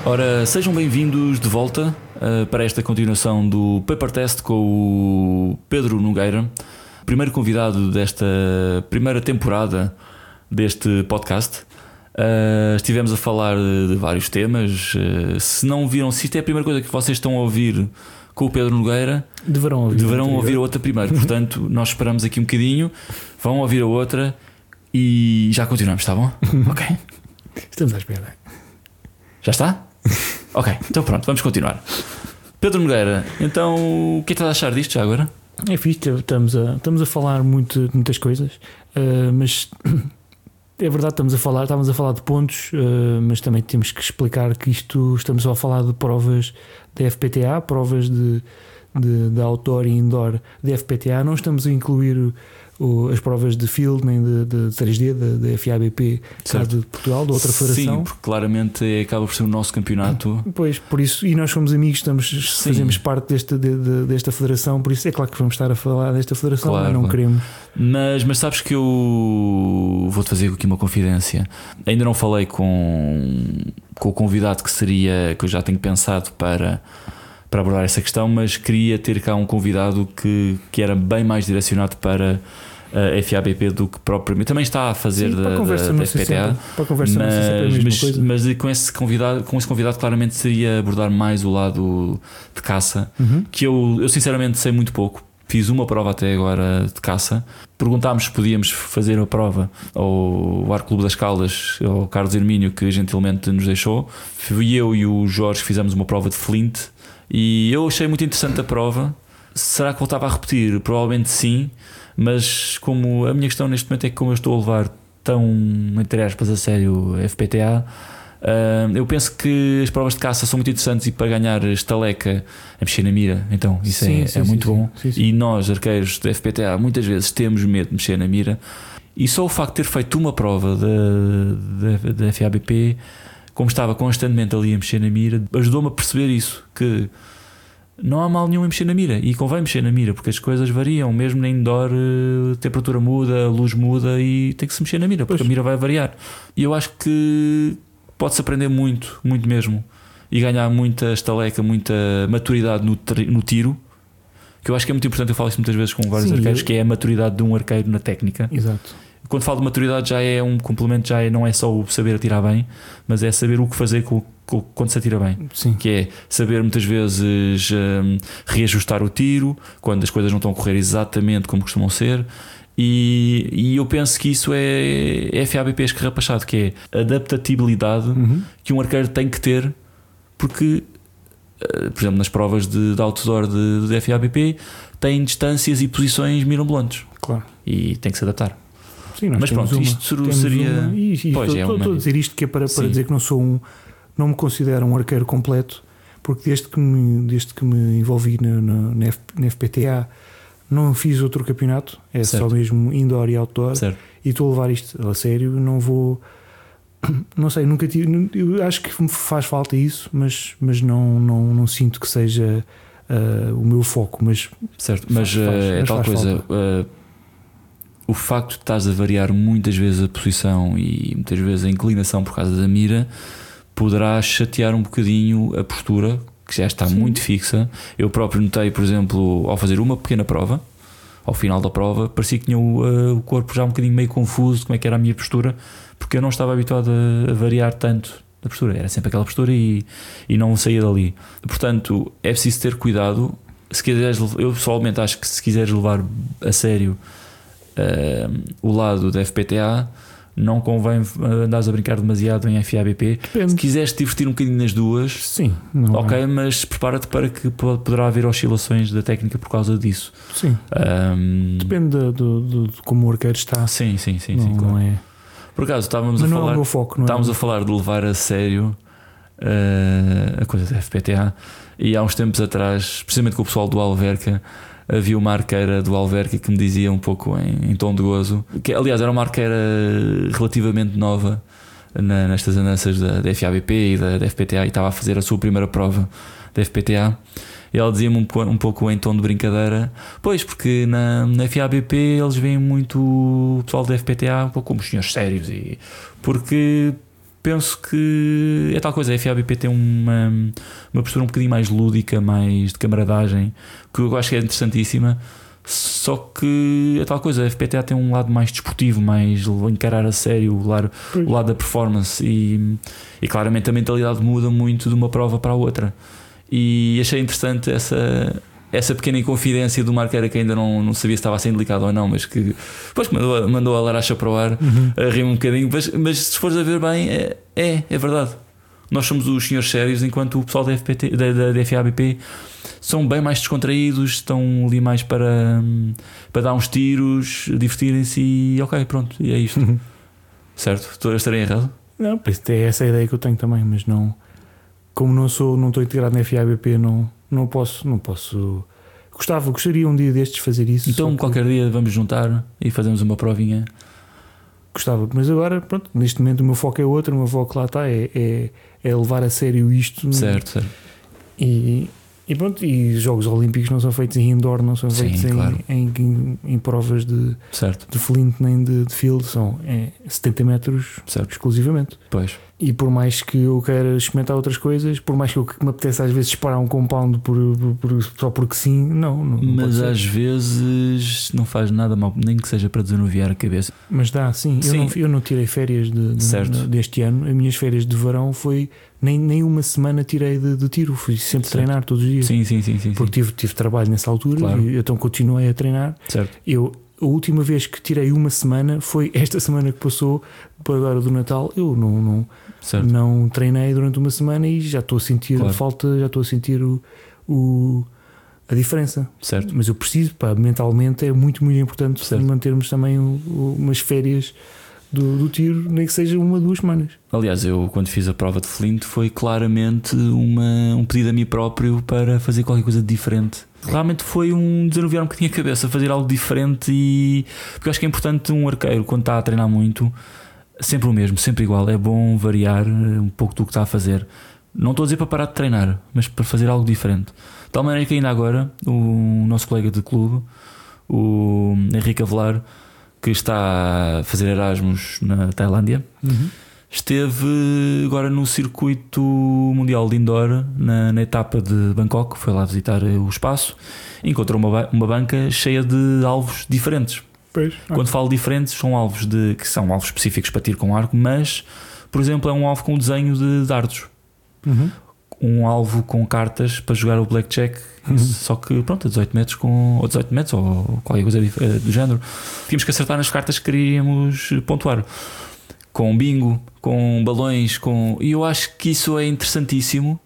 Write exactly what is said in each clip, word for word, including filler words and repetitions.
Ora, sejam bem-vindos de volta uh, para esta continuação do Paper Test com o Pedro Nogueira, primeiro convidado desta primeira temporada deste podcast. Uh, estivemos a falar de, de vários temas. Uh, se não viram, se isto é a primeira coisa que vocês estão a ouvir com o Pedro Nogueira, deverão ouvir, deverão ouvir a outra primeiro. Portanto, nós esperamos aqui um bocadinho, vão ouvir a outra e já continuamos, está bom? Ok. Estamos à espera. Já está? Ok, então pronto, vamos continuar. Pedro Nogueira, então o que é que estás a achar disto já agora? É fixe, estamos a, estamos a falar muito, muitas coisas, uh, mas é verdade, estamos a falar, estamos a falar de pontos, uh, mas também temos que explicar que isto, estamos só a falar de provas da F P T A, provas de, de, de outdoor e indoor da F P T A. Não estamos a incluir o, as provas de field nem de, de três D da F A B P, caso de Portugal, da outra federação. Sim, porque claramente acaba por ser o nosso campeonato. Pois, por isso, e nós somos amigos, estamos, fazemos parte desta, de, de, desta federação, por isso é claro que vamos estar a falar desta federação, claro, mas não claro. queremos. Mas, mas sabes que eu vou-te fazer aqui uma confidência. Ainda não falei com, com o convidado que seria, que eu já tenho pensado para, para abordar essa questão, mas queria ter cá um convidado que, que era bem mais direcionado para a F A B P do que propriamente também está a fazer. Sim, da, da, da F P T A, para a conversa mas, não sei se é a mesma mas, coisa. mas com esse convidado, com esse convidado claramente seria abordar mais o lado de caça, uhum. que eu, eu sinceramente sei muito pouco. Fiz uma prova até agora de caça. Perguntámos se podíamos fazer a prova ao Ar Clube das Caldas, ao Carlos Hermínio, que gentilmente nos deixou. Fui eu e o Jorge que fizemos uma prova de Flint e eu achei muito interessante a prova. Será que voltava a repetir? Provavelmente sim, mas como a minha questão neste momento é que como eu estou a levar tão, entre aspas, a sério a F P T A, Uh, eu penso que as provas de caça são muito interessantes e para ganhar estaleca a mexer na mira, então isso sim, é, sim, é muito sim, bom sim, sim. E nós arqueiros da F P T A muitas vezes temos medo de mexer na mira, e só o facto de ter feito uma prova da, da, da F A B P, como estava constantemente ali a mexer na mira, ajudou-me a perceber isso, que não há mal nenhum em mexer na mira, e convém mexer na mira porque as coisas variam, mesmo na indoor a temperatura muda, a luz muda e tem que se mexer na mira porque pois. A mira vai variar, e eu acho que pode-se aprender muito, muito mesmo, e ganhar muita estaleca, muita maturidade no, no tiro, que eu acho que é muito importante. Eu falo isso muitas vezes com vários Sim, arqueiros, eu... que é a maturidade de um arqueiro na técnica. Exato. Quando falo de maturidade já é um complemento, já é, não é só o saber atirar bem, mas é saber o que fazer com, com, quando se atira bem. Sim. Que é saber muitas vezes um, reajustar o tiro quando as coisas não estão a correr exatamente como costumam ser. E, e eu penso que isso é F A B P escarrapachado, que é a adaptabilidade uhum. que um arqueiro tem que ter, porque, por exemplo, nas provas de, de outdoor de, de F A B P tem distâncias e posições mirabolantes, claro. E tem que se adaptar. Sim, nós mas pronto, uma, isto seria. Uma, e, e pois, estou, é estou, uma... estou a dizer isto que é para, para dizer que não sou um, não me considero um arqueiro completo, porque desde que me, desde que me envolvi na, na, na, F, na F P T A. Não fiz outro campeonato, é certo. Só mesmo indoor e outdoor, certo. E estou a levar isto a sério. Não vou, não sei, nunca tive. Eu acho que me faz falta isso, mas, mas não, não, não sinto que seja uh, o meu foco. Mas, certo, mas faz, faz, é mas tal coisa. Uh, o facto de estás a variar muitas vezes a posição e muitas vezes a inclinação por causa da mira poderá chatear um bocadinho a postura, que já está Sim. muito fixa. Eu próprio notei, por exemplo, ao fazer uma pequena prova, ao final da prova, parecia que tinha o, uh, o corpo já um bocadinho meio confuso de como é que era a minha postura, porque eu não estava habituado a, a variar tanto da postura, era sempre aquela postura e, e não saía dali. Portanto, é preciso ter cuidado. Se quiseres, eu pessoalmente acho que se quiseres levar a sério uh, o lado da F P T A, não convém andares a brincar demasiado em F A B P. Depende. Se quiseres te divertir um bocadinho nas duas, sim, ok, é. Mas prepara-te para que poderá haver oscilações da técnica por causa disso. Sim. Um... Depende do, do, de como o arqueiro está. Sim, sim, sim. Não, sim claro. Não é... Por acaso estávamos mas a não falar, é o meu foco, não estávamos é? a falar de levar a sério uh, a coisa da F P T A, e há uns tempos atrás, precisamente com o pessoal do Alverca, havia uma arqueira do Alverca que me dizia um pouco em, em tom de gozo, que aliás era uma arqueira relativamente nova na, nestas andanças da, da F A B P e da, da F P T A, e estava a fazer a sua primeira prova da F P T A, e ela dizia-me um, um pouco em tom de brincadeira: pois, porque na, na F A B P eles veem muito o pessoal da F P T A um pouco como os senhores sérios, e porque penso que é tal coisa. A F A B P tem uma, uma postura um bocadinho mais lúdica, mais de camaradagem, que eu acho que é interessantíssima. Só que é tal coisa, a F P T A tem um lado mais desportivo, mais encarar a sério o lado, o lado da performance, e, e claramente a mentalidade muda muito de uma prova para a outra. E achei interessante essa, essa pequena inconfidência do Marqueira, que ainda não, não sabia se estava sendo delicado ou não, mas que depois mandou, mandou a laracha para o ar, uhum. a rir um bocadinho. Mas, mas se fores a ver bem, é, é, é verdade. Nós somos os senhores sérios, enquanto o pessoal da, F P T, da, da, da F A B P são bem mais descontraídos, estão ali mais para, para dar uns tiros, divertirem-se e ok, pronto, e é isto. Uhum. Certo? Estou a estar errado? Não, é essa a ideia que eu tenho também, mas não, como não sou, não estou integrado na F A B P, não, não posso, não posso. Gostava, gostaria um dia destes fazer isso. Então qualquer que... dia vamos juntar e fazemos uma provinha. Gostava, mas agora, pronto, neste momento o meu foco é outro, o meu foco lá está, é, é, é levar a sério isto. Certo, certo. E, e pronto, e os Jogos Olímpicos não são feitos em indoor, não são feitos Sim, em, claro. em, em, em provas de, de flint nem de, de field, são é, setenta metros certo. exclusivamente. Pois. E por mais que eu queira experimentar outras coisas, por mais que, eu, que me apeteça às vezes disparar um compound por, por, por, só porque sim, não. não, não Mas às vezes não faz nada mal, nem que seja para desanuviar a cabeça. Mas dá, sim. sim. Eu, não, eu não tirei férias de, de, deste ano. As minhas férias de verão foi. Nem, nem uma semana tirei de, de tiro, fui sempre certo. treinar todos os dias. Sim, sim, sim. sim porque tive, tive trabalho nessa altura, claro. e então continuei a treinar. Certo. Eu. A última vez que tirei uma semana foi esta semana que passou, por agora do Natal. Eu não, não, não treinei durante uma semana e já estou a sentir claro. a falta, já estou a sentir o, o, a diferença. Certo. Mas eu preciso, pá, mentalmente é muito, muito importante certo. mantermos também o, o, umas férias do, do tiro, nem que seja uma, duas semanas. Aliás, eu quando fiz a prova de Flint foi claramente uma, um pedido a mim próprio para fazer qualquer coisa diferente. Realmente foi um desanuviar um bocadinho a cabeça, fazer algo diferente, e porque eu acho que é importante um arqueiro quando está a treinar muito, sempre o mesmo, sempre igual. É bom variar um pouco do que está a fazer. Não estou a dizer para parar de treinar, mas para fazer algo diferente. De tal maneira que ainda agora o nosso colega de clube, o Henrique Avelar, que está a fazer Erasmus na Tailândia, uhum. esteve agora no circuito mundial de indoor, na, na etapa de Bangkok. Foi lá visitar o espaço, encontrou uma, uma banca cheia de alvos diferentes. Pois, Quando ah. falo diferentes, são alvos de, que são alvos específicos para tiro com arco, mas, por exemplo, é um alvo com desenho de dardos. Uhum. Um alvo com cartas para jogar o blackjack, uhum. só que pronto, a dezoito metros, com, ou dezoito metros ou qualquer coisa do género. Tínhamos que acertar nas cartas que queríamos pontuar. Com bingo, com balões, com... e eu acho que isso é interessantíssimo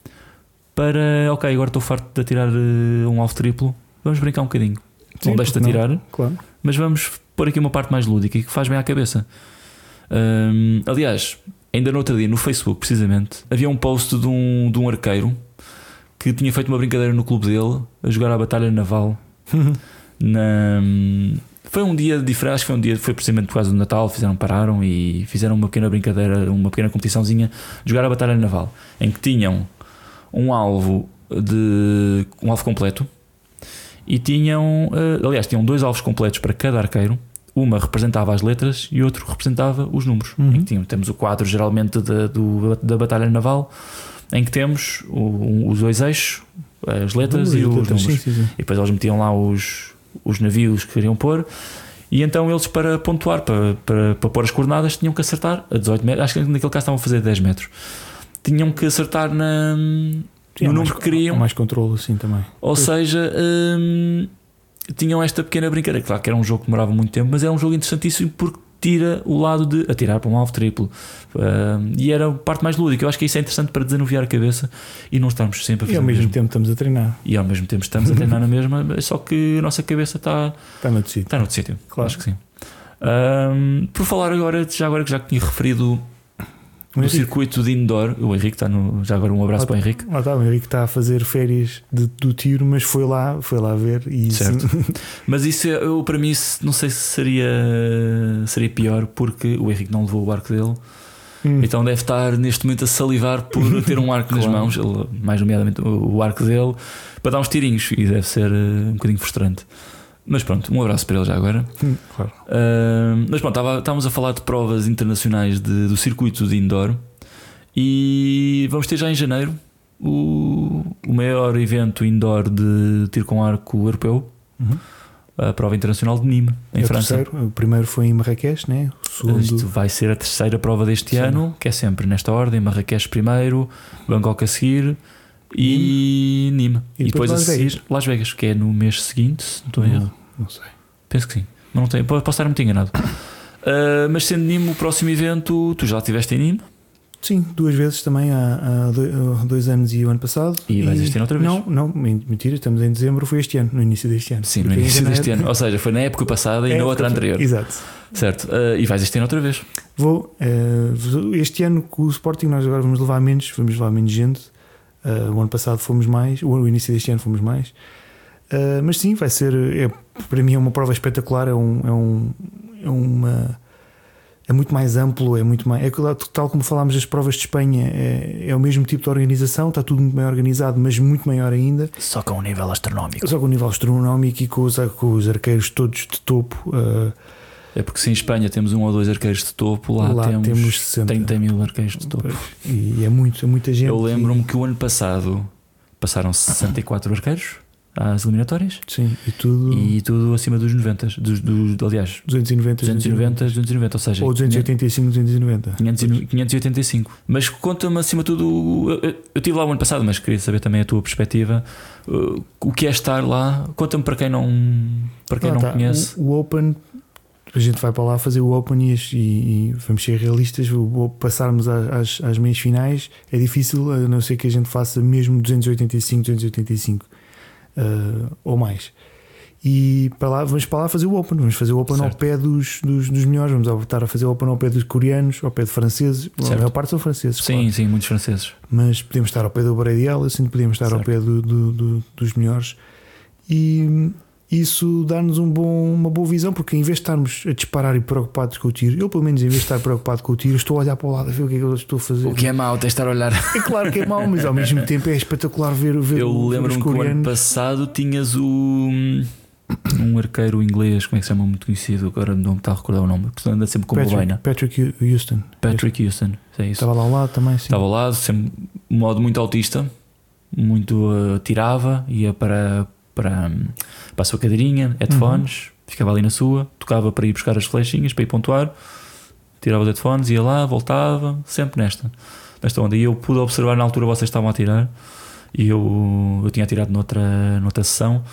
para, ok, agora estou farto de atirar um alvo triplo, vamos brincar um bocadinho. Sim, não deixo de atirar, claro. Mas vamos pôr aqui uma parte mais lúdica que faz bem à cabeça. Hum, aliás, ainda no outro dia no Facebook, precisamente, havia um post de um, de um arqueiro que tinha feito uma brincadeira no clube dele a jogar a batalha naval. na... Foi um dia diferente, acho que foi um dia, foi precisamente por causa do Natal, fizeram, pararam e fizeram uma pequena brincadeira, uma pequena competiçãozinha de jogar a batalha naval, em que tinham um alvo de um alvo completo e tinham, aliás, tinham dois alvos completos para cada arqueiro. Uma representava as letras e outro representava os números. Uhum. Em que tínhamos, temos o quadro geralmente da, do, da batalha naval, em que temos o, os dois eixos, as letras uhum, e os números. Sim, sim, sim. E depois eles metiam lá os os navios que queriam pôr, e então eles, para pontuar, para, para, para pôr as coordenadas, tinham que acertar a dezoito metros. Acho que naquele caso estavam a fazer dez metros, tinham que acertar na, Sim, no número mais, que queriam. Mais controle assim também. Ou pois. seja, hum, tinham esta pequena brincadeira. Claro que era um jogo que demorava muito tempo, mas era um jogo interessantíssimo porque tira o lado de atirar para um alvo triplo, uh, e era a parte mais lúdica. Eu acho que isso é interessante para desanuviar a cabeça e não estarmos sempre a fazer e ao mesmo, mesmo tempo estamos a treinar e ao mesmo tempo estamos a treinar na mesma, só que a nossa cabeça está está no sítio, está no sítio. Claro. Acho que sim. Um, por falar agora, já agora que já tinha referido no circuito de indoor, o Henrique está no, já agora um abraço lá, para o Henrique. Lá está, o Henrique está a fazer férias de, do tiro, mas foi lá, foi lá ver e certo. Mas isso eu, para mim isso, não sei se seria seria pior, porque o Henrique não levou o arco dele, hum. então deve estar neste momento a salivar por ter um arco claro. nas mãos, ele, mais nomeadamente o, o arco dele, para dar uns tirinhos, e deve ser uh, um bocadinho frustrante. Mas pronto, um abraço para ele já agora. Hum, claro. Uh, mas pronto, estávamos a falar de provas internacionais de, do circuito de indoor e vamos ter já em janeiro o, o maior evento indoor de tiro com arco europeu, uhum. a prova internacional de Nîmes, em é o França. Terceiro, o primeiro foi em Marrakech, né? O segundo... Isto vai ser a terceira prova deste Sim. ano, que é sempre nesta ordem: Marrakech primeiro, Bangkok a seguir e Nîmes. E, E depois, depois a Las seguir Vegas. Las Vegas, que é no mês seguinte, se não estou em erro. Não, não sei. Penso que sim, mas não tenho, posso estar muito enganado. Uh, mas sendo Nîmes o próximo evento, tu já estiveste em Nîmes? Sim, duas vezes também há, há dois anos e o ano passado. E vais este ano outra vez? Não, não, mentira, estamos em dezembro, foi este ano, no início deste ano. Sim, no início deste ano, ou seja, foi na época passada e é, na outra anterior. Exato. Certo, uh, e vais este ano outra vez? Vou, uh, este ano com o Sporting nós agora vamos levar menos, vamos levar menos gente. Uh, o ano passado fomos mais, o início deste ano fomos mais. Uh, mas sim, vai ser, é, para mim é uma prova espetacular, é, um, é, um, é uma... É muito mais amplo, é muito mais. É tal como falámos das provas de Espanha, é, é o mesmo tipo de organização, está tudo muito bem organizado, mas muito maior ainda. Só com um nível astronómico. Só com um nível astronómico e com os, com os arqueiros todos de topo. Uh, é porque se em Espanha temos um ou dois arqueiros de topo, lá, lá temos, temos sessenta. trinta mil arqueiros de topo. E é, muito, é muita gente. Eu lembro-me e... que o ano passado passaram sessenta e quatro arqueiros às eliminatórias. Sim, e tudo, e tudo acima dos noventa, dos, dos, aliás, duzentos e noventa, duzentos e noventa, duzentos e noventa, ou seja, ou duzentos e oitenta e cinco, duzentos e noventa, quinhentos e oitenta e cinco. Mas conta-me acima de tudo, eu, eu estive lá o ano passado, mas queria saber também a tua perspectiva, uh, o que é estar lá. Conta-me para quem não, para quem ah, não tá. conhece. O, o Open, a gente vai para lá fazer o Open e, e, e vamos ser realistas, o, passarmos às, às meias finais é difícil, a não ser que a gente faça mesmo duzentos e oitenta e cinco, duzentos e oitenta e cinco. Uh, ou mais, e para lá, vamos para lá fazer o Open, vamos fazer o Open certo. Ao pé dos, dos, dos melhores, vamos voltar a fazer o Open ao pé dos coreanos, ao pé de franceses, certo. A maior parte são franceses, sim, claro. Sim, muitos franceses, mas podemos estar ao pé do Brady Ellison, podemos estar certo. Ao pé do, do, do, dos melhores, e isso dá-nos um bom, uma boa visão, porque em vez de estarmos a disparar e preocupados com o tiro, eu pelo menos em vez de estar preocupado com o tiro, estou a olhar para o lado a ver o que é que eu estou a fazer. O que é mau, tens de estar a olhar. É claro que é mau, mas ao mesmo tempo é espetacular ver, ver eu o lembro-me que o ano passado tinhas o um arqueiro inglês, como é que se chama, muito conhecido, agora não me está a recordar o nome, porque anda sempre com Patrick, boleina. Patrick Houston. Patrick Houston, é isso. Estava lá ao lado também, sim. Estava ao lado, sempre um modo muito autista, muito uh, tirava, ia para, para, para a sua cadeirinha, headphones, uhum. Ficava ali na sua, tocava para ir buscar as flechinhas, para ir pontuar, tirava os headphones, ia lá, voltava, sempre nesta, nesta onda. E eu pude observar na altura vocês estavam a tirar, e eu, eu tinha tirado noutra, noutra sessão.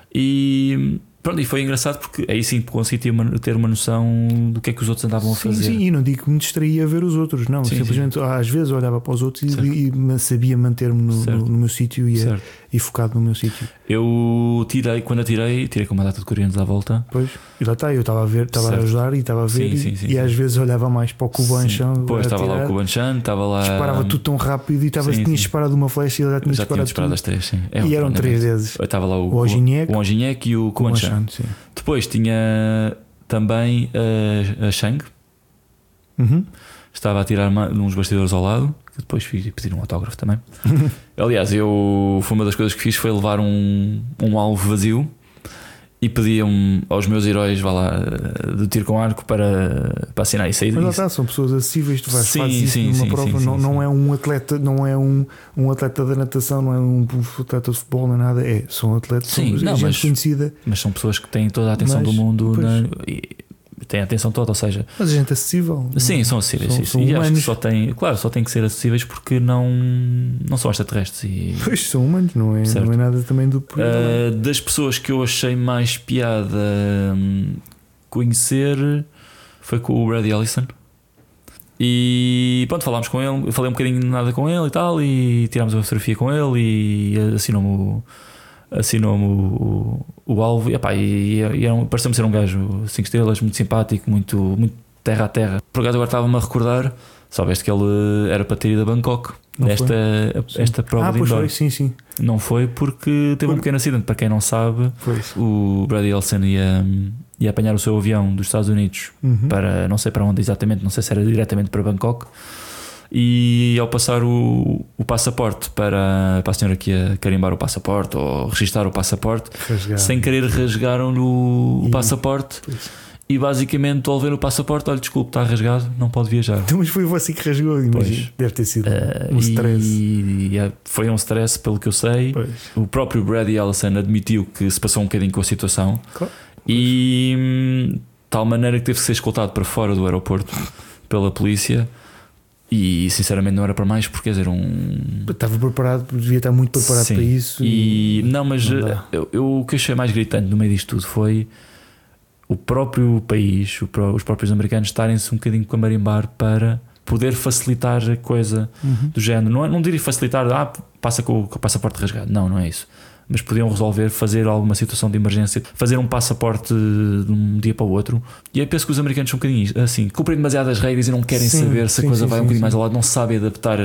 E pronto, e foi engraçado porque aí sim consegui ter uma, ter uma noção do que é que os outros andavam a fazer. Sim, sim, e não digo que me distraía a ver os outros, não. Sim, simplesmente sim. Às vezes olhava para os outros e, e sabia manter-me no, no, no meu sítio e, e focado no meu sítio. Eu tirei, quando atirei, tirei com uma data de coreanos à volta. Pois, e lá está, eu estava a ver, estava a ajudar e estava a ver, sim, sim, e, sim, e sim. Às vezes olhava mais para o Kuban-chan. Depois estava lá o Kuban-chan, estava lá. Disparava tudo tão rápido e estava, tinha disparado uma flecha e ele já tinha já disparado, disparado as três, sim. É, e eram três vezes. Eu estava lá o Wozniak e o Kuban-chan. Depois tinha também a, a Shang. Uhum. Estava a tirar uma, uns bastidores ao lado, que depois fiz pedir um autógrafo também. Aliás, eu, foi uma das coisas que fiz foi levar um, um alvo vazio e pedi um, aos meus heróis, vá lá, do tiro com arco para, para assinar isso aí. Mas lá está, são pessoas acessíveis, tu vais fazer isso sim, numa sim, prova, sim, não, sim, não sim. é um atleta, não é um, um atleta da natação, não é um atleta de futebol, nem nada, é, são atletas, sim, são não, gente mas, conhecida. Mas são pessoas que têm toda a atenção mas, do mundo na, e têm a atenção toda, ou seja, mas a gente é acessível. Sim, são acessíveis, são, sim, são e humanos. acho que só tem, claro, só tem que ser acessíveis porque não, não são extraterrestres. E, pois são humanos, não é, não é nada também do uh, das pessoas que eu achei mais piada um, conhecer foi com o Brady Ellison. E pronto, falámos com ele, eu falei um bocadinho de nada com ele e tal, e tirámos uma fotografia com ele e assinou-me o, assinou-me o, o, o alvo. E, epá, e, e um, pareceu-me ser um gajo cinco estrelas, muito simpático, muito, muito terra a terra. Por acaso agora estava-me a recordar, soubeste que ele era para ter ido a Bangkok, esta, esta prova ah, de indoor. Foi, sim, sim. Não foi porque teve foi. um pequeno acidente. Para quem não sabe, foi. O Brady Ellison ia, ia apanhar o seu avião dos Estados Unidos, uhum. para não sei para onde exatamente, não sei se era diretamente para Bangkok, E ao passar o, o passaporte para, para a senhora que ia carimbar o passaporte ou registrar o passaporte, Rasgar. sem querer rasgaram-lhe o, E- o passaporte. Pois. E basicamente, ao ver o passaporte, olha, desculpe, está rasgado, não pode viajar. Então, mas foi você que rasgou, imagina. Deve ter sido Uh, um stress. E, e foi um stress, pelo que eu sei. Pois. O próprio Brady Ellison admitiu que se passou um bocadinho com a situação. Claro. E hum, de tal maneira que teve que ser escoltado para fora do aeroporto pela polícia. E sinceramente não era para mais, porque quer dizer, um. Estava preparado, devia estar muito preparado Sim. para isso. E, não, mas não dá. eu, eu, o que achei mais gritante no meio disto tudo foi o próprio país, o pró- os próprios americanos estarem-se um bocadinho com a marimbar para poder facilitar a coisa Uhum. do género. Não, é, não diria facilitar, ah, passa com o, com o passaporte rasgado. Não, não é isso. Mas podiam resolver, fazer alguma situação de emergência, fazer um passaporte de um dia para o outro. E eu penso que os americanos são um bocadinho assim, cumprem demasiadas regras e não querem Sim, saber se sim, a coisa sim, vai sim, um bocadinho sim. mais ao lado, não sabem adaptar.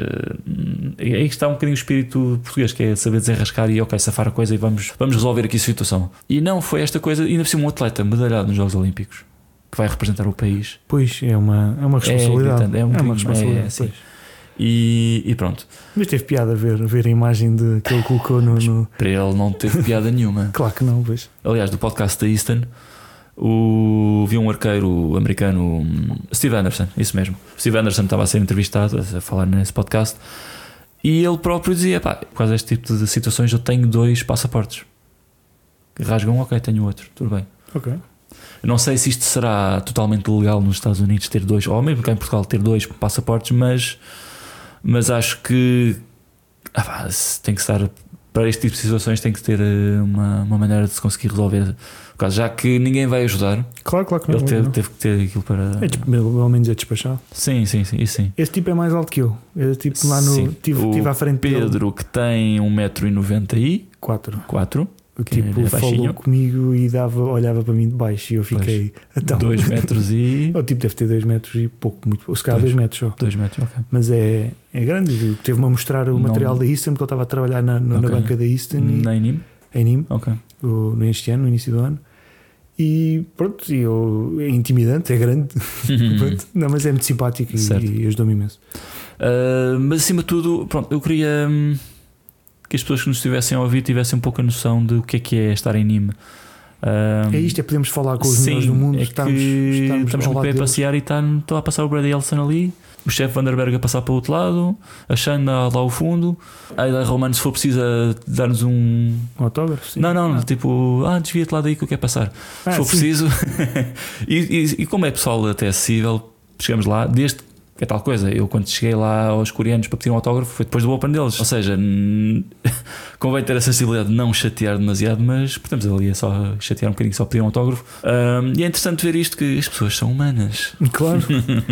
eh, Aí está um bocadinho o espírito português, que é saber desenrascar e ok, safar a coisa e vamos, vamos resolver aqui a situação. E não foi esta coisa, ainda por cima um atleta medalhado nos Jogos Olímpicos que vai representar o país. Pois, é uma, é uma responsabilidade. gritante, é um uma bocadinho- responsabilidade. é, sim. Pois. E, e pronto, Mas teve piada ver, ver a imagem de, que ele colocou no, no- para ele não teve piada nenhuma. Claro que não, pois. Aliás, do podcast da Easton, o, vi um arqueiro americano, um, Steve Anderson, isso mesmo. Steve Anderson estava a ser entrevistado, a falar nesse podcast, e ele próprio dizia: pá, por causa deste tipo de situações, eu tenho dois passaportes. Rasgam, ok, tenho outro, tudo bem. Ok. Eu não sei se isto será totalmente legal nos Estados Unidos ter dois, ou mesmo cá em Portugal ter dois passaportes, mas, mas acho que ah, pá, se tem que estar para este tipo de situações, tem que ter eh, uma, uma maneira de se conseguir resolver. Por causa, já que ninguém vai ajudar, Claro, claro que não. ele teve, não. teve que ter aquilo para. É, tipo, pelo menos é despachado. Sim, sim, sim, isso sim. Esse tipo é mais alto que eu. Eu tipo lá no. Sim. Tive, O tive à frente dele. Pedro, que tem um metro e noventa e Quatro. quatro, Tipo, é falou baixinho. comigo e dava, olhava para mim de baixo e eu fiquei. Então, dois metros e. o tipo deve ter dois metros e pouco, muito pouco. Se calhar Dois. dois metros só. dois metros, ok. Mas é, é grande. Teve-me a mostrar o Não- material da Easton, porque ele estava a trabalhar na, na, na Ok. banca da Easton e, Nem nim? em Nîmes, Ok. o- neste ano, no início do ano. E pronto, e eu, é intimidante, é grande. Pronto. Não, mas é muito simpático e, Certo. e ajudou-me imenso. Uh, mas acima de tudo, pronto, eu queria hum, que as pessoas que nos estivessem a ouvir tivessem um pouco a noção de o que é que é estar em Nîmes. Um, É isto, é podemos falar com os sim, melhores do mundo. é estamos, que estamos, estamos ao muito lado bem a deles. passear e está está a passar o Brady Ellison ali, o chefe Vanderberg a passar para o outro lado, a Xanda lá ao fundo, a Ayla Romano, se for preciso, a dar-nos um. Um autógrafo, sim. Não, não, Ah. tipo, ah, desvia-te lá daí que eu quero passar. Ah, se for sim. preciso. e, e, e como é pessoal até acessível, chegamos lá, desde que é tal coisa. Eu, quando cheguei lá aos coreanos para pedir um autógrafo, foi depois do Open deles. Ou seja, n- convém ter a sensibilidade de não chatear demasiado, mas portanto ali é só chatear um bocadinho, só pedir um autógrafo. Um, e é interessante ver isto, que as pessoas são humanas. Claro.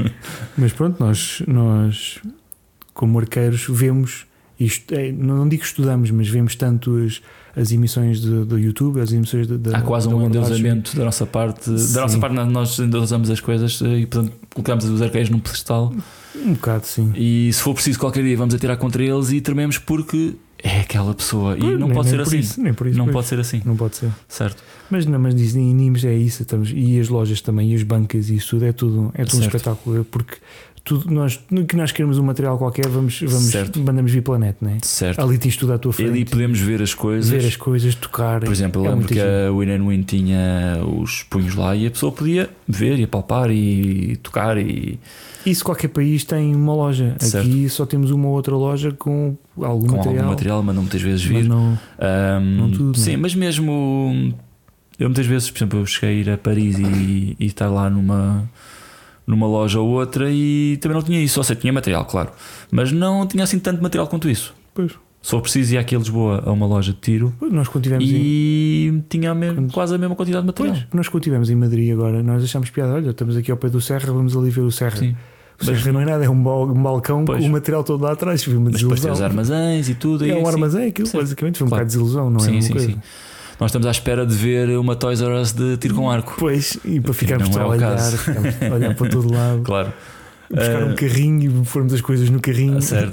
Mas pronto, nós, nós como arqueiros vemos isto, é, não digo que estudamos, mas vemos tanto as, as emissões de- do YouTube, as emissões de, de, Há quase da um abordagem. endeusamento da nossa parte. Sim. Da nossa parte, nós endeusamos as coisas e portanto colocamos os arqueiros num pedestal. Um bocado, sim. E se for preciso qualquer dia vamos atirar contra eles e trememos porque é aquela pessoa. E não nem, pode nem ser por assim. Isso, nem por isso, Não pois. pode ser assim. Não pode ser. Certo. Mas não, mas dizem em Nimes é isso, estamos, e as lojas também, e as bancas, e isso tudo é tudo, é tudo um Certo. espetáculo. Porque tudo, nós, no que nós queremos um material qualquer, vamos, vamos Certo. mandamos vir pela net, não é? Certo. Ali tens tudo à tua E frente. ali podemos ver as coisas. ver as coisas, tocar. Por exemplo, eu é lembro muito que giro. a Win and Win tinha os punhos lá e a pessoa podia ver e apalpar e tocar e Isso qualquer país tem uma loja. Certo. Aqui só temos uma outra loja com algum com material. algum material, mas não muitas vezes Mas vir. não, Um, não tudo, sim, não é? mas mesmo eu muitas vezes, por exemplo, eu cheguei a ir a Paris e, e estar lá numa, numa loja ou outra e também não tinha isso. Ou seja, tinha material, claro, mas não tinha assim tanto material quanto isso. pois, Só preciso ir aqui a Lisboa a uma loja de tiro pois, nós quando tivemos em, e tinha a me- Quando- quase a mesma quantidade de material. pois, nós quando tivemos em Madrid agora, nós achámos piada. Olha, estamos aqui ao pé do Serra, vamos ali ver o Serra. Sim. O Serra não é nada, é um, bal- um balcão Pois. com o material todo lá atrás. Foi uma Mas depois tem desilusão. os armazéns e tudo. É e um assim. armazém, aquilo Sim. basicamente foi um Claro. bocado de desilusão, não é? Sim, Uma sim, coisa. sim. Nós estamos à espera de ver uma Toys R Us de tiro com arco. Pois, e para ficarmos Não é a o olhar, caso. ficamos a olhar para todo lado, Claro. buscar Ah, um carrinho e formos as coisas no carrinho. Certo.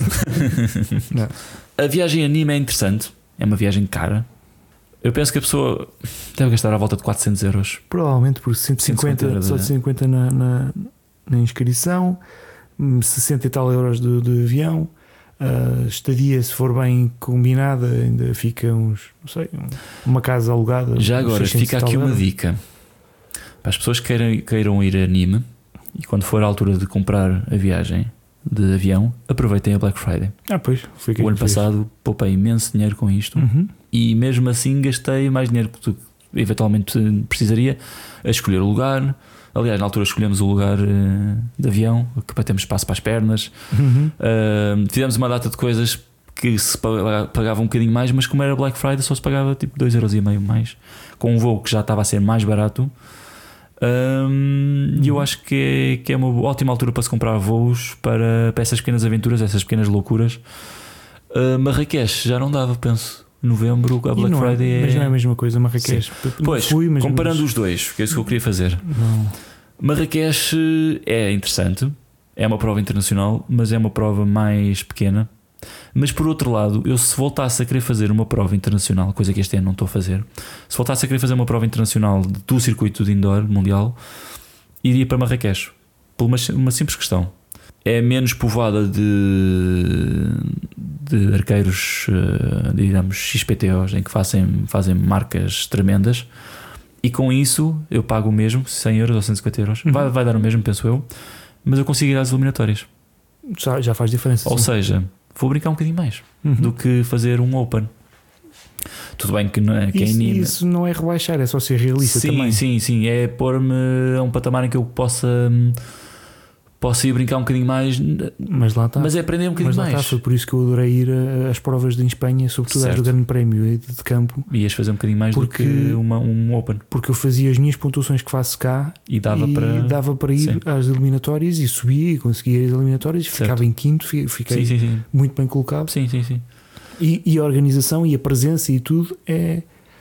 Não. A viagem a Nîmes é interessante. É uma viagem cara. Eu penso que a pessoa deve gastar à volta de quatrocentos euros. Provavelmente por cento e cinquenta, cento e cinquenta só de cento e cinquenta na, na, na inscrição, sessenta e tal euros de, de avião. Uh, estadia, se for bem combinada, ainda fica uns, não sei, uma casa alugada. Já agora, fica aqui uma dica para as pessoas que queiram, queiram ir a Nîmes e quando for a altura de comprar a viagem de avião, aproveitem a Black Friday. Ah, pois, foi que o ano passado poupei imenso dinheiro com isto, uhum. e mesmo assim gastei mais dinheiro que tu eventualmente precisaria a escolher o lugar. Aliás, na altura escolhemos o lugar uh, de avião, que para termos espaço para as pernas. Uhum. Uh, fizemos uma data de coisas que se pagava um bocadinho mais, mas como era Black Friday só se pagava tipo dois euros e meio mais, com um voo que já estava a ser mais barato. Um, uhum. E eu acho que é, que é uma ótima altura para se comprar voos para, para essas pequenas aventuras, essas pequenas loucuras. uh, Marrakech já não dava, penso. Novembro, a Black Friday é... Mas não é a mesma coisa, Marrakech. Pois, fui, mas comparando mas... os dois, que é isso que eu queria fazer. Não. Marrakech é interessante, é uma prova internacional, mas é uma prova mais pequena. Mas por outro lado, eu se voltasse a querer fazer uma prova internacional, coisa que este ano não estou a fazer, se voltasse a querer fazer uma prova internacional do circuito de indoor mundial, iria para Marrakech, por uma, uma simples questão. É menos povoada de, de arqueiros, digamos, X P T Os, em que fazem, fazem marcas tremendas, e com isso eu pago o mesmo, cem euros ou cento e cinquenta euros, uhum. vai, vai dar o mesmo, penso eu, mas eu consigo ir às eliminatórias. Já, já faz diferença. Ou sim. seja, vou brincar um bocadinho mais uhum. do que fazer um Open. Tudo bem que não é, que isso, é isso não é rebaixar, é só ser realista. Sim, também. sim, sim, é pôr-me a um patamar em que eu possa... Posso ir brincar um bocadinho mais, mas lá está. Mas é aprender um bocadinho mas lá mais. Está, foi por isso que eu adorei ir às provas de Espanha, sobretudo certo. Às do Grande Prémio de campo. Ias fazer um bocadinho mais porque, do que uma, um Open. Porque eu fazia as minhas pontuações que faço cá e dava, e para... dava para ir sim. às eliminatórias e subia e conseguia as eliminatórias, certo. Ficava em quinto, fiquei sim, sim, sim. muito bem colocado. Sim, sim, sim. E, e a organização e a presença e tudo é,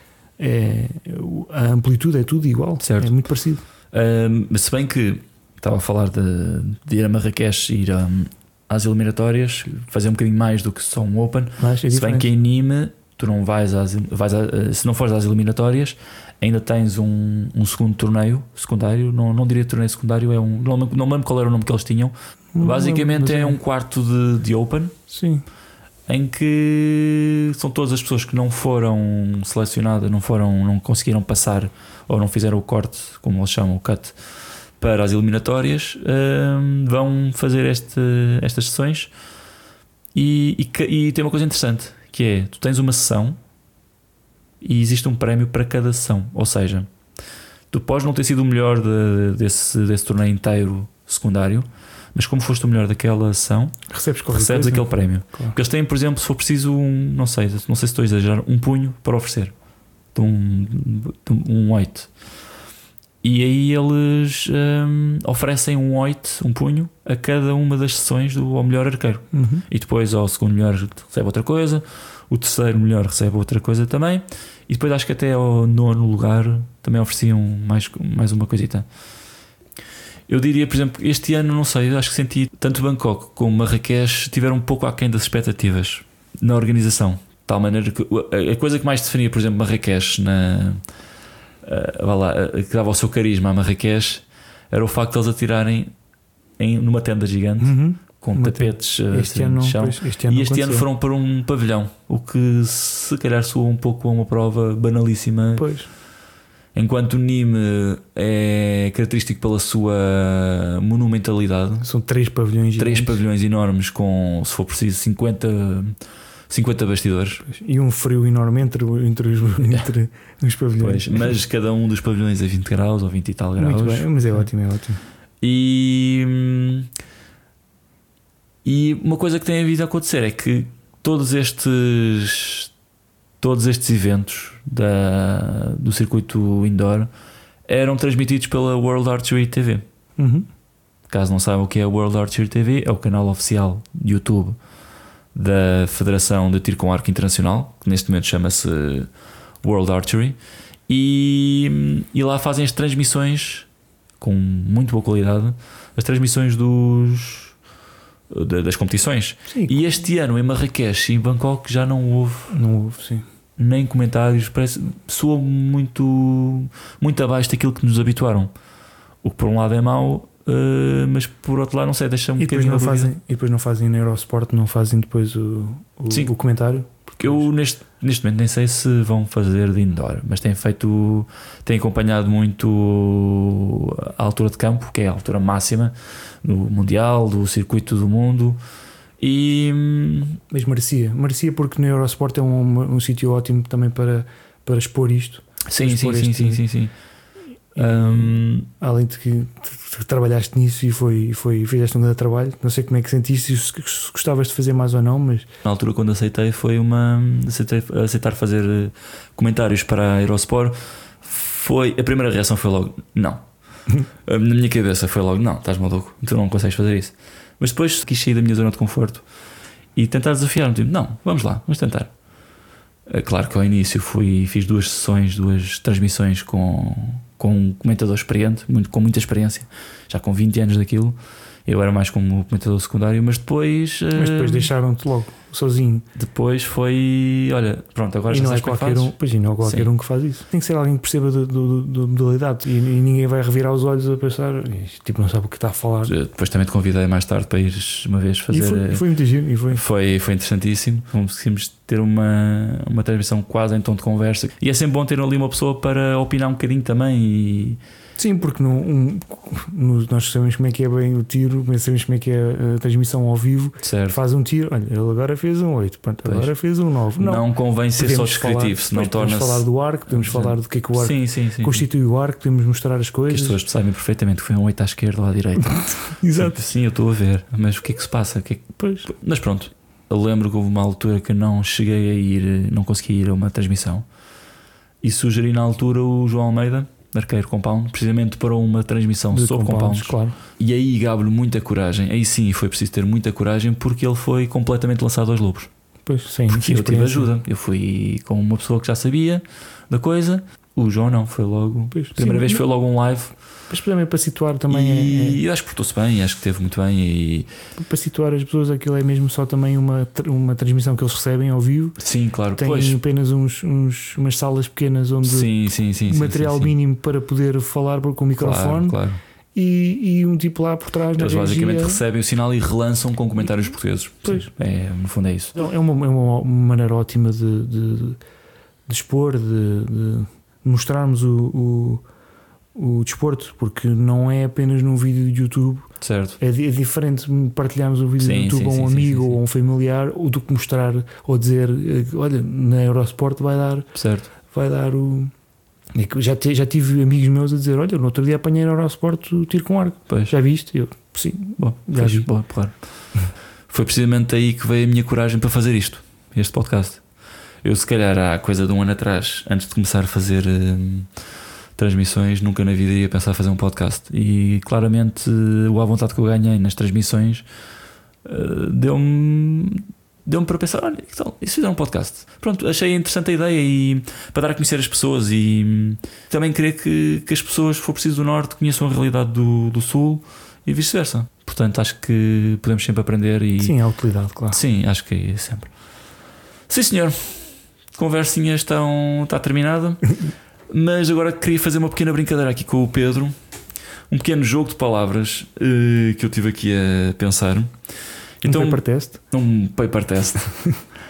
é a amplitude é tudo igual, certo. É muito parecido. Um, se bem que estava a falar de, de ir a Marrakech e ir um, às eliminatórias, fazer um bocadinho mais do que só um Open. Mas é se bem que em Nîmes tu não vais, às, vais a, se não fores às eliminatórias, ainda tens um, um segundo torneio secundário. Não, não diria torneio secundário, é um, não, não me lembro qual era o nome que eles tinham. Não, basicamente é, é um quarto de, de Open. Sim. Em que são todas as pessoas que não foram selecionadas, não foram, não conseguiram passar ou não fizeram o corte, como eles chamam, o cut, para as eliminatórias, um, vão fazer este, estas sessões e, e, e tem uma coisa interessante, que é, tu tens uma sessão e existe um prémio para cada sessão, ou seja, tu podes não ter sido o melhor de, desse, desse torneio inteiro secundário, mas como foste o melhor daquela sessão, recebes, recebes aquele prémio. Claro. Porque eles têm, por exemplo, se for preciso um, não sei, não sei se estou a exagerar, um punho para oferecer de um, de um oito. E aí eles um, oferecem um oito, um punho, a cada uma das sessões do ao melhor arqueiro. Uhum. E depois ao segundo melhor recebe outra coisa, o terceiro melhor recebe outra coisa também, e depois acho que até ao nono lugar também ofereciam mais, mais uma coisita. Eu diria, por exemplo, este ano, não sei, acho que senti tanto Bangkok como Marrakech tiveram um pouco aquém das expectativas na organização. De tal maneira que a coisa que mais definia, por exemplo, Marrakech na... Uh, lá, uh, que dava o seu carisma a Marrakech era o facto de eles atirarem em, numa tenda gigante, uhum. com uma tapetes uh, este ano, de chão. Pois, este ano e este ano foram para um pavilhão, o que se calhar soa um pouco a uma prova banalíssima. Pois. Enquanto o Nîmes é característico pela sua monumentalidade, são três pavilhões três gigantes. pavilhões enormes com, se for preciso, cinquenta cinquenta bastidores e um frio enorme entre, entre, os, entre os pavilhões. Pois, mas cada um dos pavilhões é vinte graus ou vinte e tal graus. Muito bem, mas é ótimo, é ótimo. E, e uma coisa que tem havido a acontecer é que todos estes todos estes eventos da, do circuito indoor eram transmitidos pela World Archery T V. Uhum. Caso não saibam o que é a World Archery T V, é o canal oficial de YouTube da Federação de Tiro com Arco Internacional, que neste momento chama-se World Archery, e, e lá fazem as transmissões com muito boa qualidade, as transmissões dos, das competições. Sim. E este ano em Marrakech e em Bangkok já não houve, não houve sim. nem comentários, parece, soa muito, muito abaixo daquilo que nos habituaram, o que por um lado é mau, uh, mas por outro lado, não sei, deixa-me um e depois bocadinho não na fazem E depois não fazem na Eurosport, não fazem depois o, o, Sim. o comentário? Porque eu neste, neste momento nem sei se vão fazer de indoor, mas têm feito, têm acompanhado muito a altura de campo, que é a altura máxima do Mundial, do circuito do mundo. E mas merecia, merecia porque na Eurosport é um, um sítio ótimo também para, para expor isto. Sim, expor sim, sim, este, sim, sim, sim. E, Um, além de que tu trabalhaste nisso e foi, foi, fizeste um grande trabalho, não sei como é que sentiste, se, se gostavas de fazer mais ou não, mas na altura quando aceitei foi uma aceitei, aceitar fazer comentários para a Eurosport, foi a primeira reação foi logo não. Na minha cabeça foi logo não, estás maluco, tu não consegues fazer isso. Mas depois quis sair da minha zona de conforto e tentar desafiar-me, tipo, não, vamos lá, vamos tentar. Claro que ao início fui, fiz duas sessões, duas transmissões com, com um comentador experiente, muito, com muita experiência, já com vinte anos daquilo. Eu era mais como comentador secundário, mas depois. Mas depois uh, deixaram-te logo, sozinho. Depois foi. Olha, pronto, agora e já não sabes é qualquer um, pois, e não é qualquer Sim. um que faz isso. Tem que ser alguém que perceba da modalidade e, e ninguém vai revirar os olhos a pensar, tipo, não sabe o que está a falar. Depois também te convidei mais tarde para ires uma vez fazer. E foi, foi muito giro. E foi. Foi, foi interessantíssimo. Conseguimos ter uma, uma transmissão quase em tom de conversa. E é sempre bom ter ali uma pessoa para opinar um bocadinho também. E. Sim, porque no, um, no, nós sabemos como é que é bem o tiro, sabemos como é que é a transmissão ao vivo. Certo. Faz um tiro, olha, ele agora fez um oito, pronto, agora fez um nove. Não, não convém ser só descritivo, senão torna-se. Podemos falar do arco, podemos sim. falar do que é que o arco sim, sim, sim, constitui sim. o arco, podemos mostrar as coisas. Que as pessoas sabem perfeitamente que foi um oito à esquerda ou à direita. Exato. Sim, eu estou a ver, mas o que é que se passa? Que é que... Pois. Mas pronto, eu lembro que houve uma altura que não cheguei a ir, não consegui ir a uma transmissão e sugeri na altura o João Almeida, Arqueiro Compound, precisamente para uma transmissão de sobre compounds, claro. E aí gabo-lhe muita coragem. Aí sim foi preciso ter muita coragem, porque ele foi completamente lançado aos lobos. Pois, sim, porque eu tive ajuda. Eu fui com uma pessoa que já sabia da coisa. O João não, foi logo. Pois, primeira sim, vez foi logo um live. Mas também para situar também. E é, é... acho que portou-se bem, acho que teve muito bem. E... Para situar as pessoas, aquilo é mesmo só também uma, uma transmissão que eles recebem ao vivo. Sim, claro. Tem pois. apenas uns, uns, umas salas pequenas onde sim, sim, sim, material sim, sim, mínimo sim. para poder falar com o microfone. Claro, claro. E, e um tipo lá por trás. Eles basicamente recebem o sinal e relançam com comentários portugueses. Pois. É, no fundo é isso. É uma, é uma maneira ótima de, de, de expor, de, de mostrarmos o, o o desporto, porque não é apenas num vídeo de YouTube. Certo. É, é diferente partilharmos um vídeo sim, de YouTube sim, a um sim, amigo sim, sim. ou a um familiar, ou do que mostrar ou dizer, olha, na Eurosport vai dar, certo. vai dar o. Já, te, já tive amigos meus a dizer, olha, no outro dia apanhei na Eurosport o tiro com arco. Pois. Já viste? Eu, sim, bom, já pois, vi. Bom, claro. Foi precisamente aí que veio a minha coragem para fazer isto, este podcast. Eu, se calhar, há coisa de um ano atrás, antes de começar a fazer hum, transmissões, nunca na vida ia pensar fazer um podcast. E claramente o à vontade que eu ganhei nas transmissões uh, deu-me deu-me para pensar, olha, então, e se fizer um podcast? Pronto, achei interessante a ideia e para dar a conhecer as pessoas e hum, também querer que, que as pessoas, se for preciso, do Norte conheçam a realidade do, do Sul e vice-versa. Portanto, acho que podemos sempre aprender e... Sim, a utilidade, claro. Sim, acho que é sempre. Sim, senhor. Conversinha estão, está terminada. Mas agora queria fazer uma pequena brincadeira aqui com o Pedro. Um pequeno jogo de palavras uh, que eu tive aqui a pensar. Então, um paper test. Um paper test. uh,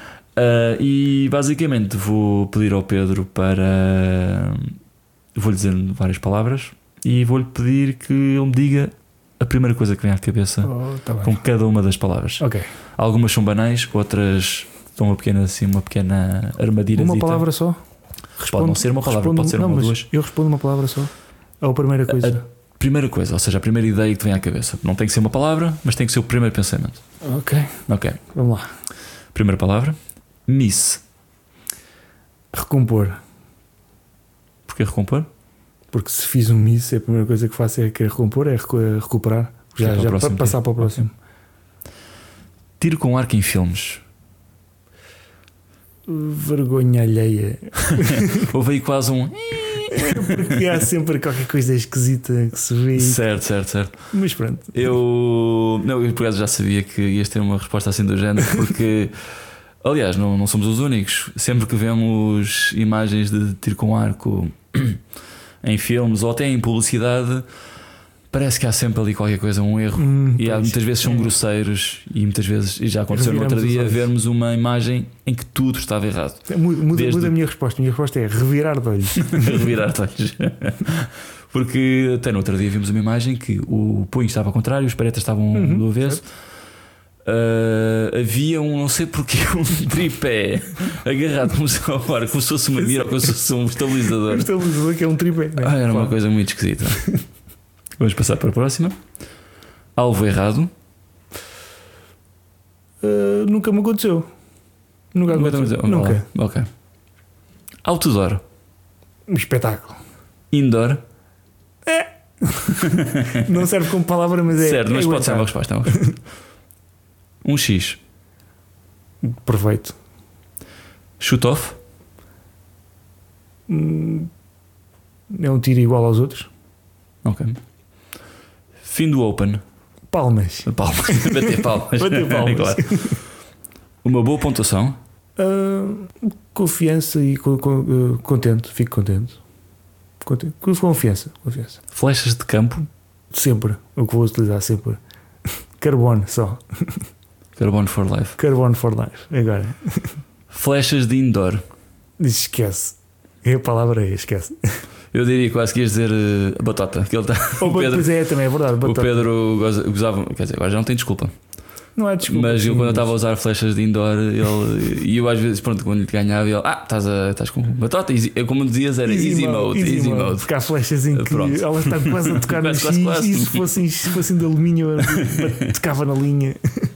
e basicamente vou pedir ao Pedro para... Vou-lhe dizer várias palavras e vou-lhe pedir que ele me diga a primeira coisa que vem à cabeça oh, tá com cada uma das palavras. Okay. Algumas são banais, outras estão uma pequena, assim, uma pequena armadilha. Uma palavra só? Respondo, pode não ser uma palavra, respondo, pode ser não, uma ou duas. Eu respondo uma palavra só. Ou a primeira coisa? A, a primeira coisa, ou seja, a primeira ideia que te vem à cabeça. Não tem que ser uma palavra, mas tem que ser o primeiro pensamento. Ok. Ok. Vamos lá. Primeira palavra. Miss. Recompor. Porquê recompor? Porque se fiz um miss, a primeira coisa que faço é que é recompor, é recuperar. Já, já para passar para o próximo. Okay. Tiro com arco em filmes. Vergonha alheia. Houve aí quase um... Porque há sempre qualquer coisa esquisita que se vê. Certo, certo, certo. Mas pronto. Eu, não, eu por acaso já sabia que ias ter uma resposta assim do género, porque aliás não, não somos os únicos. Sempre que vemos imagens de tiro com arco em filmes ou até em publicidade, parece que há sempre ali qualquer coisa, um erro. Hum, e há, muitas vezes são é. grosseiros. E muitas vezes, e já aconteceu no outro dia, vermos uma imagem em que tudo estava errado. Muda, Desde... muda a minha resposta. A minha resposta é revirar de olhos. Revirar de olhos. Porque até no outro dia vimos uma imagem que o punho estava ao contrário, os paretas estavam uhum, do avesso. Uh, havia um, não sei porquê, um tripé agarrado como se, agora, como se fosse uma mira ou como se fosse um estabilizador. Um estabilizador que é um tripé. Ah, era uma coisa muito esquisita. Vamos passar para a próxima. Alvo errado. Uh, nunca me aconteceu. Nunca Nunca aconteceu. aconteceu. Nunca. Ok. Outdoor. Um espetáculo. Indoor. É. Não serve como palavra, mas é. Certo, mas é pode ser uma resposta. É uma resposta. Um X. Perfeito. Shoot-off. Hum, é um tiro igual aos outros. Ok. Fim do Open. Palmas. Palmas. Bater palmas. Bater palmas. Claro. Uma boa pontuação. Uh, confiança e co- co- uh, contente. Fico contente. contente. Confiança. Confiança. Flechas de campo. Sempre. O que vou utilizar sempre. Carbono só. Carbon for life. Carbon for life. Agora. Flechas de indoor. Esquece. É a palavra aí, esquece. Eu diria quase que ias dizer uh, batata. Que ele tá, o Pedro, pois é, também é verdade. Batata. O Pedro gozava. Quer dizer, agora já não tem desculpa. Não é desculpa. Mas sim, eu, quando mas... eu estava a usar flechas de indoor, ele, e eu às vezes, pronto, quando lhe ganhava, ele, ah, estás, a, estás com batata. Easy, eu, como dizias, era easy, easy mode. Easy, easy mode. mode. Porque há flechas em que pronto. Ela está quase a tocar quase, no quase, X quase. E se fossem, se fossem de alumínio, tocava na linha.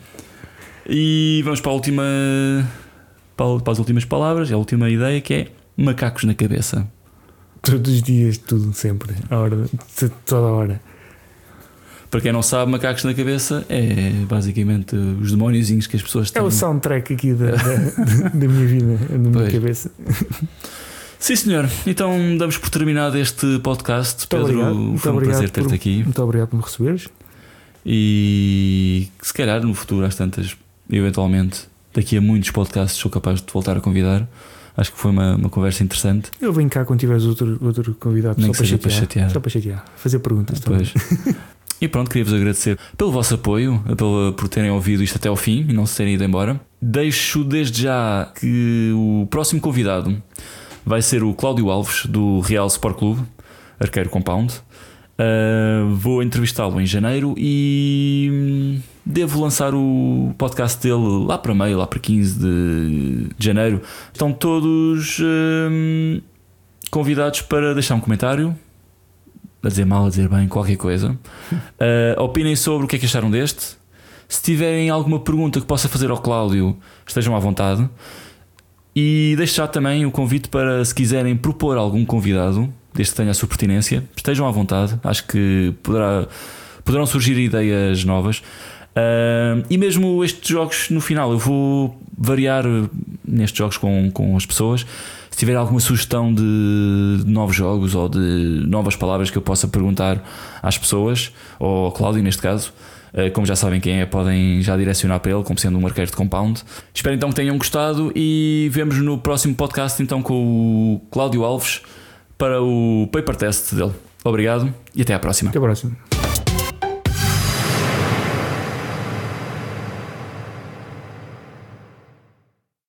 E vamos para a última. Para as últimas palavras, a última ideia, que é macacos na cabeça. Todos os dias, tudo, sempre, a hora, toda a hora. Para quem não sabe, macacos na cabeça é basicamente os demóniozinhos que as pessoas têm. É o soundtrack aqui da, da, da minha vida, da minha pois. cabeça. Sim, senhor. Então damos por terminado este podcast. Muito Pedro, obrigado. foi muito um prazer ter-te aqui. Muito obrigado por me receberes. E se calhar no futuro, às tantas, eventualmente, daqui a muitos podcasts, sou capaz de te voltar a convidar. Acho que foi uma, uma conversa interessante. Eu venho cá quando tiveres outro, outro convidado. Nem só, que para chatear, para chatear. só para chatear. Fazer perguntas ah, também. E pronto, queria-vos agradecer pelo vosso apoio, pelo, por terem ouvido isto até ao fim e não se terem ido embora. Deixo desde já que o próximo convidado vai ser o Cláudio Alves, do Real Sport Clube, Arqueiro Compound. Uh, vou entrevistá-lo em janeiro e devo lançar o podcast dele lá para meio, lá para quinze de janeiro. Estão todos uh, convidados para deixar um comentário, a dizer mal, a dizer bem, qualquer coisa. Uh, opinem sobre o que é que acharam deste. Se tiverem alguma pergunta que possa fazer ao Cláudio, estejam à vontade. E deixo já também o convite para, se quiserem propor algum convidado, desde que tenha a sua pertinência, estejam à vontade. Acho que poderá, poderão surgir ideias novas. Uh, e mesmo estes jogos, no final, eu vou variar nestes jogos com, com as pessoas. Se tiver alguma sugestão de novos jogos ou de novas palavras que eu possa perguntar às pessoas, ou ao Cláudio neste caso, como já sabem quem é, podem já direcionar para ele como sendo um arqueiro de compound. Espero então que tenham gostado e vemos no próximo podcast então com o Cláudio Alves para o paper test dele. Obrigado e até à próxima. Até à próxima.